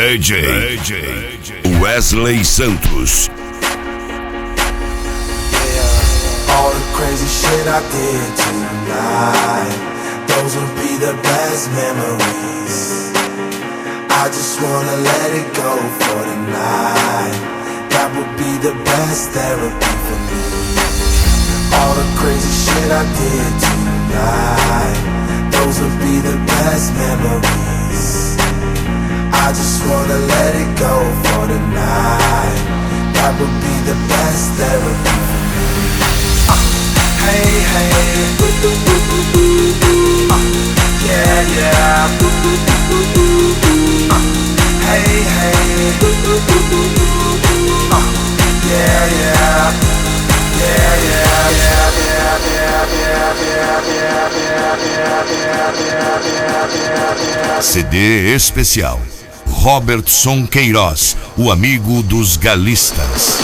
DJ Wesley Santos. All the crazy shit I did tonight, those would be the best memories. I just wanna let it go for the night. That would be the best therapy for me. All the crazy shit I did tonight, those would be the best memories. I just wanna let it go for the night. That would be the best therapy for me. Hey, hey, yeah, yeah. Hey, hey, yeah, yeah. Yeah, yeah, yeah, yeah, yeah, yeah, yeah, yeah, yeah. CD especial Robertson Queiroz, o amigo dos galistas.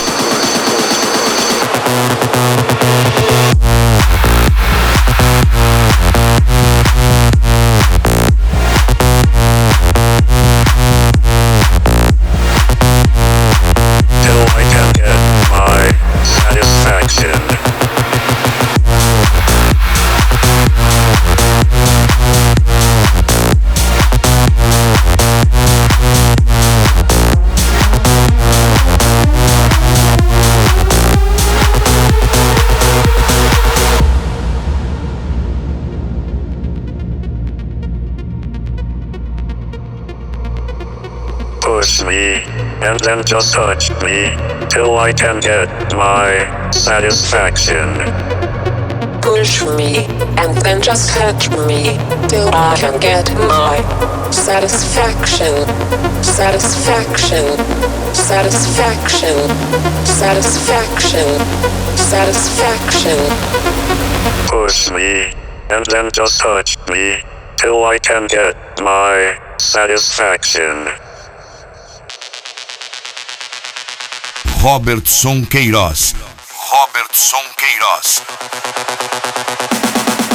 Push me, and then just touch me, till I can get my satisfaction. Push me, and then just touch me, till I can get my satisfaction. Satisfaction. Satisfaction. Satisfaction. Satisfaction. Push me, and then just touch me, till I can get my satisfaction. Robertson Queiroz. Robertson Queiroz.